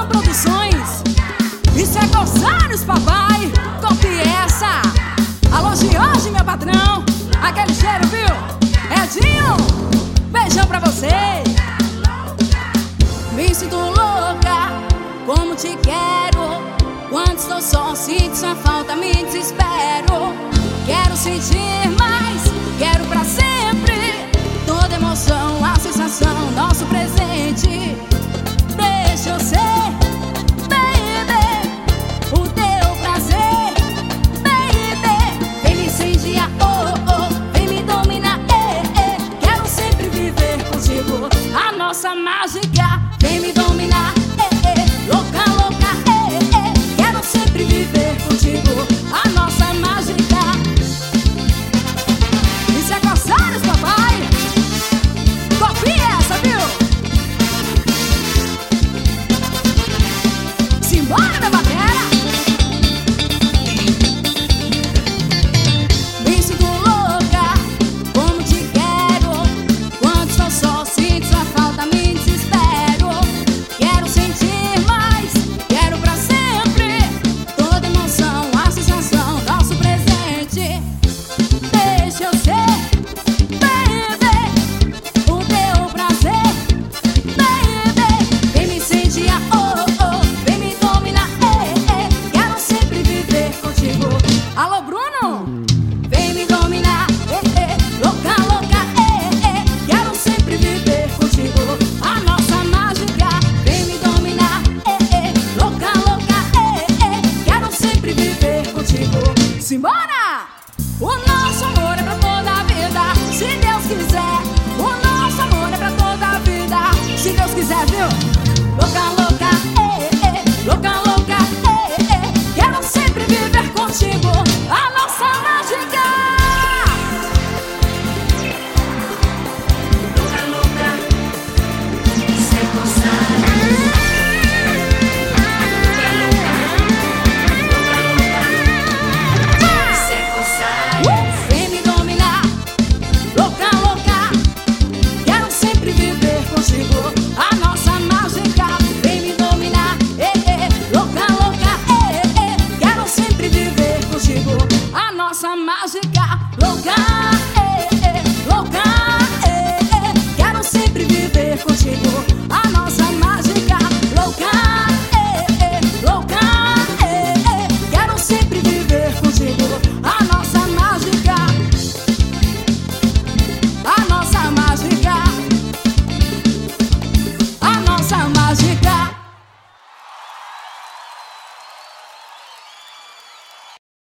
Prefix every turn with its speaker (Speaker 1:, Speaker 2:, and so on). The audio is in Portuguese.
Speaker 1: Luan Produções. Isso é Corsários, papai. Copie essa. Alô, Jorge, meu patrão. Aquele cheiro, viu? Edinho, beijão pra você. Me sinto louca, como te quero. Quando estou só, sinto sua falta, me desespero. Quero sentir mais, quero pra sempre. Toda emoção, a sensação, nosso presente. Deixa eu ser, baby, o teu prazer, baby. Vem me incendiar, oh, oh, vem me dominar, Quero sempre viver contigo a nossa mágica. Vem me dominar, louca, louca, Quero sempre viver contigo a nossa mágica. Isso é Corsários, papai. Copie essa, viu? Simbora, minha batera. Me sinto louca, como te quero. Quando estou só, sinto sua falta, me desespero. Quero sentir mais, quero pra sempre. Toda emoção, a sensação, nosso presente. Deixa eu ser, baby, o teu prazer, baby. Vem me incendiar, oh, oh, vem me dominar, Quero sempre viver contigo. Alô, Bruno? Vem me dominar, louca, louca, Quero sempre viver contigo a nossa mágica. Vem me dominar, louca, louca, Quero sempre viver contigo. Simbora! O nosso amor é pra toda a vida, se Deus quiser. O nosso amor é pra toda a vida, se Deus quiser, viu? Louca, louca, louca, louca, Quero sempre viver contigo a nossa mágica.
Speaker 2: Louca, louca, isso é Corsários. Isso é Corsários.
Speaker 1: Vem me dominar, louca, louca, Quero sempre viver contigo a nossa mágica. Vem me dominar, louca, louca, Quero sempre viver contigo a nossa mágica. Louca.